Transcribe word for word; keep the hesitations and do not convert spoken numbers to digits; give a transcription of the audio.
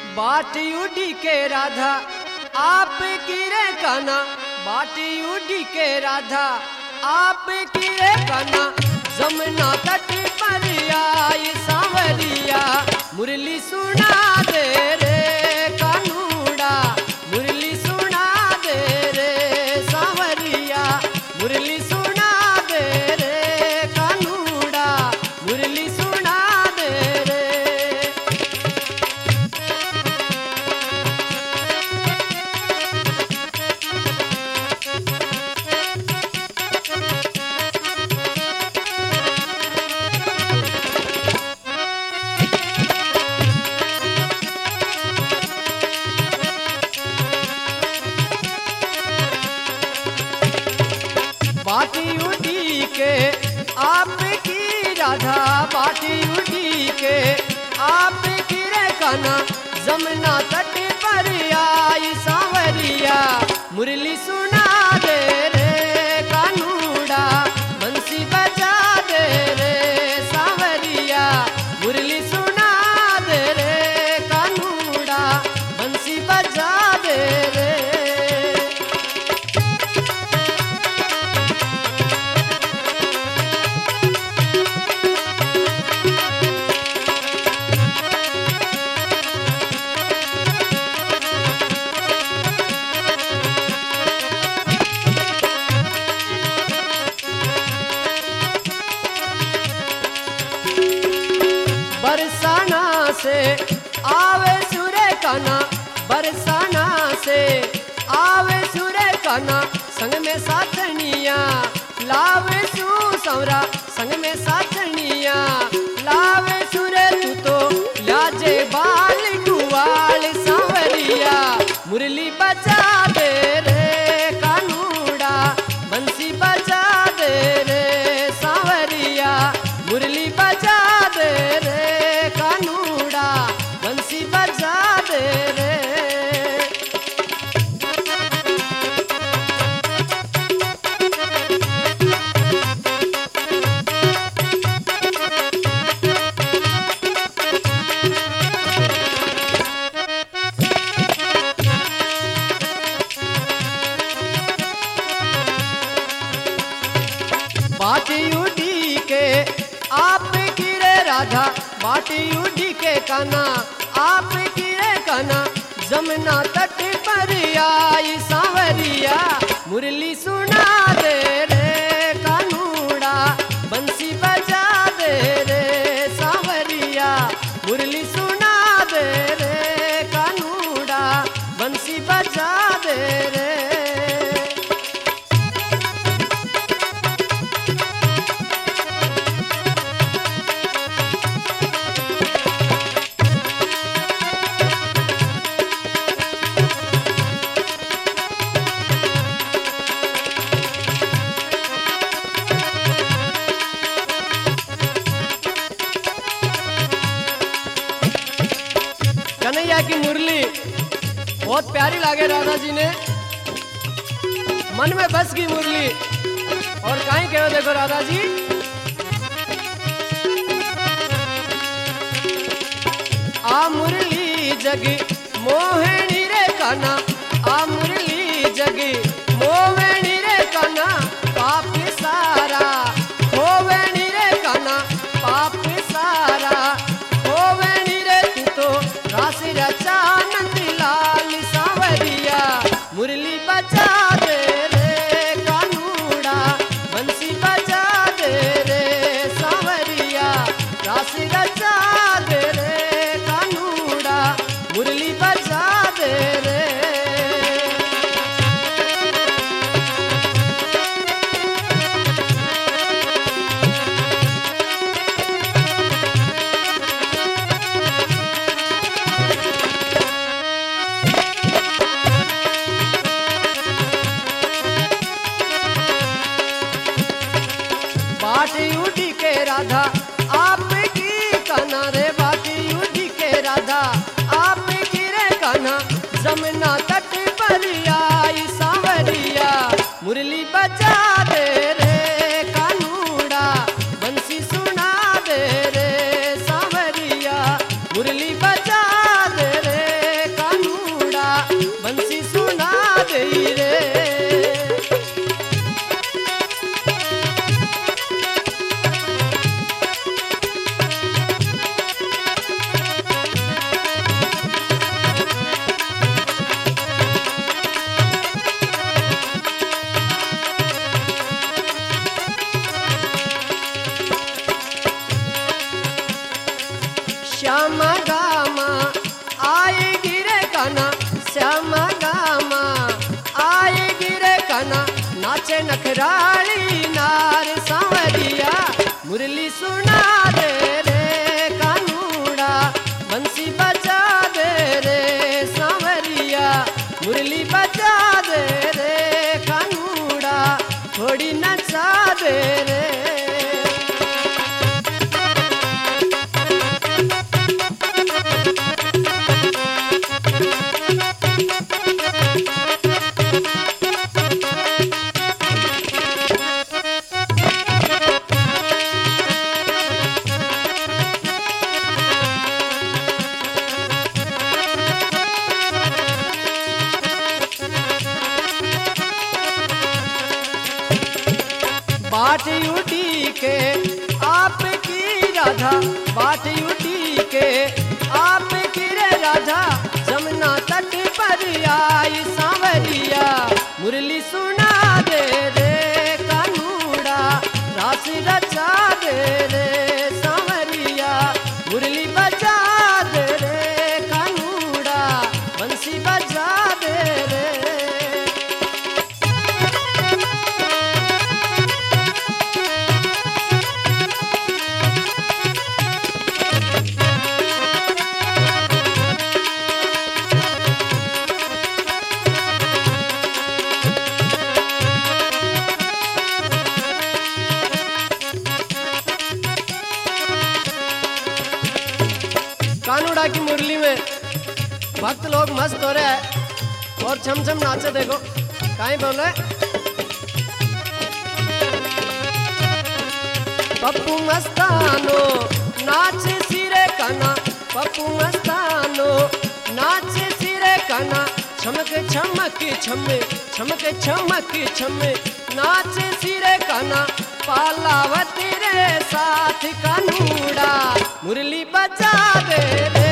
बाटी उड़ी के राधा आप की रे काना, बाटी उड़ी के राधा आप की रे काना, जमुना तट पर आई सांवरिया, मुरली सुना दे रे कानूड़ा, मुरली सुना दे रे सांवरिया, मुरली सुना दे रे कानूड़ा, मुरली सुना दे रे। बाटी उड़ी के आपकी राधा, बाटी उड़ी के आपकी रे काना, जमुना तट पर आई सांवरिया, मुरली सुना दे रे कानूड़ा, बंसी बजा दे रे सांवरिया, मुरली सुना दे रे कानूड़ा, बंसी बजा दे रे। बरसाना से आवे सुरे काना, बरसाना से आवे सुरे काना, संग में साथनिया लावे सु सौरा, संग में साथनिया लावे सुरे, तू तो लाजे बाल गुवाल सांवरिया, मुरली बजा दे रे कानूड़ा, बंसी बजा दे रे सांवरिया, मुरली बजा दे रे कानूड़ा, बंसी बजा दे रे। बाटी उड़ी के आप की रे राधा, बाटी उड़ी के काना आप की रे काना, जमुना तट पर आई सांवरिया, मुरली सुना दे रे कानूड़ा, बंसी बजा दे रे सांवरिया, मुरली सुना दे रे कानूड़ा, बंसी बजा दे रे। कन्हैया की मुरली बहुत प्यारी लागे राधा जी ने, मन में बस गई मुरली। और कहीं कहो देखो राधा जी, आ मुरली जगी मोहिनी रे काना, आ मुरली जगी मोहिनी रे काना, पाप सारा होवेनी रे काना, पाप सारा होवेनी रे, तू तो राशि रचा नंद लाल सांवरिया, मुरली बजा दे रे कानूड़ा, बंसी बजा दे रे सांवरिया, राशि रचा दे रे कानूड़ा, मुरली बजा दे रे। बाटी उड़ी के राधा आपकी काना रे, बाटी उड़ी के राधा आपकी रे काना, जमुना तट पर आई सांवरिया, मुरली बजा दे रे कानूड़ा, बंसी सुना दे रे सांवरिया, मुरली बजा दे रे श्यामा गामा आएगी रे कान्हा श्यामा गामा आएगी रे कान्हा नाचे नखराली नार सांवरिया मुरली सुना दे रे कानूड़ा बंसी बजा दे रे सांवरिया मुरली बजा दे रे कानूड़ा थोड़ी नचा दे रे। बाट उठी के आपकी राधा बाट उठी के आपकी रे राधा जमुना तट पर आई सांवरिया मुरली सुना दे रे कानूड़ा रास रचा दे रे सांवरिया मुरली बजा दे रे कानूड़ा बंसी बजा दे रे। कानूड़ा की मुरली में भक्त लोग मस्त हो रहे हैं और छम छम नाचे। देखो काहे बोले पप्पू मस्तानो नाच सिरे कान्हा पप्पू मस्तानो नाच सिरे कान्हा छमक छमक छम छमक छमक छम नाच सिरे कान्हा पालावती रे साथ कानूड़ा मुरली बजा दे रे